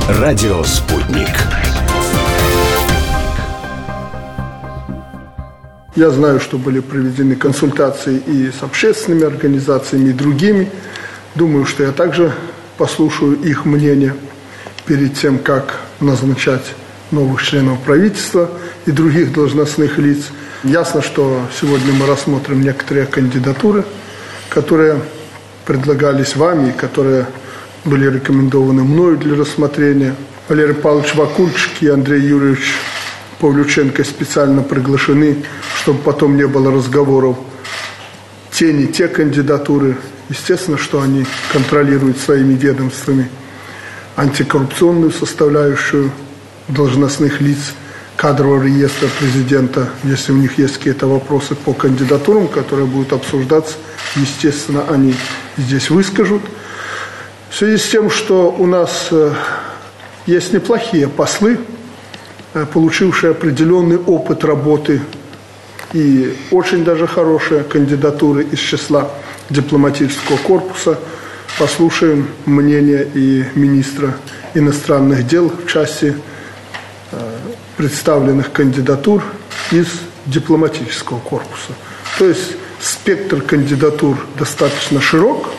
Радио «Спутник». Я знаю, что были проведены консультации и с общественными организациями, и другими. Думаю, что я также послушаю их мнение перед тем, как назначать новых членов правительства и других должностных лиц. Ясно, что сегодня мы рассмотрим некоторые кандидатуры, которые предлагались вами, которые были рекомендованы мною для рассмотрения. Валерий Павлович Вакульчик и Андрей Юрьевич Павлюченко специально приглашены, чтобы потом не было разговоров те, не те кандидатуры. Естественно, что они контролируют своими ведомствами антикоррупционную составляющую должностных лиц, кадрового реестра президента. Если у них есть какие-то вопросы по кандидатурам, которые будут обсуждаться, естественно, они здесь выскажут. В связи с тем, что у нас есть неплохие послы, получившие определенный опыт работы и очень даже хорошие кандидатуры из числа дипломатического корпуса, послушаем мнение и министра иностранных дел в части представленных кандидатур из дипломатического корпуса. То есть спектр кандидатур достаточно широк,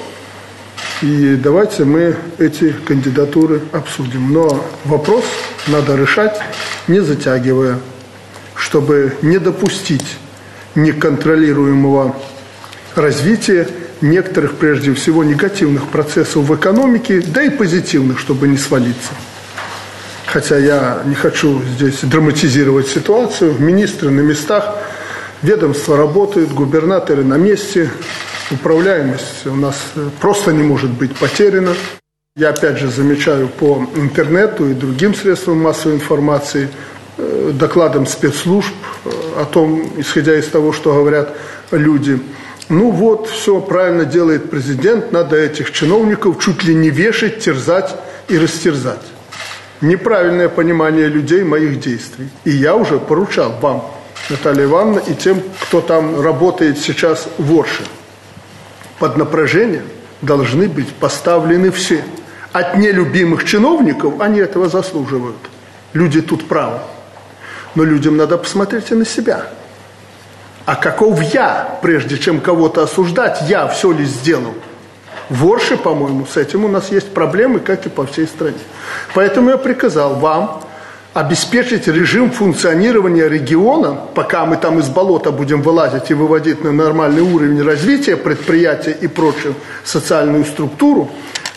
и давайте мы эти кандидатуры обсудим. Но вопрос надо решать, не затягивая, чтобы не допустить неконтролируемого развития некоторых, прежде всего, негативных процессов в экономике, да и позитивных, чтобы не свалиться. Хотя я не хочу здесь драматизировать ситуацию. Министры на местах, ведомства работают, губернаторы на месте. Управляемость у нас просто не может быть потеряна. Я опять же замечаю по интернету и другим средствам массовой информации, докладам спецслужб о том, исходя из того, что говорят люди, ну вот, все правильно делает президент, надо этих чиновников чуть ли не вешать, терзать и растерзать. Неправильное понимание людей моих действий. И я уже поручал вам, Наталья Ивановна, и тем, кто там работает сейчас в Орше. Под напряжение должны быть поставлены все. От нелюбимых чиновников они этого заслуживают. Люди тут правы. Но людям надо посмотреть и на себя. А каков я, прежде чем кого-то осуждать, я все ли сделал? В Орше, по-моему, с этим у нас есть проблемы, как и по всей стране. Поэтому я приказал вам обеспечить режим функционирования региона, пока мы там из болота будем вылазить и выводить на нормальный уровень развития предприятия и прочую социальную структуру,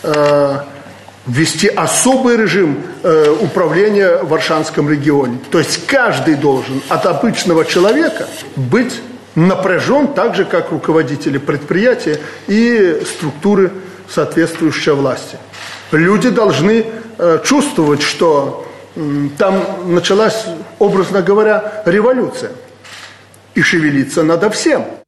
ввести особый режим управления в Оршанском регионе. То есть каждый должен от обычного человека быть напряжен так же, как руководители предприятия и структуры соответствующей власти. Люди должны чувствовать, что там началась, образно говоря, революция. И шевелиться надо всем.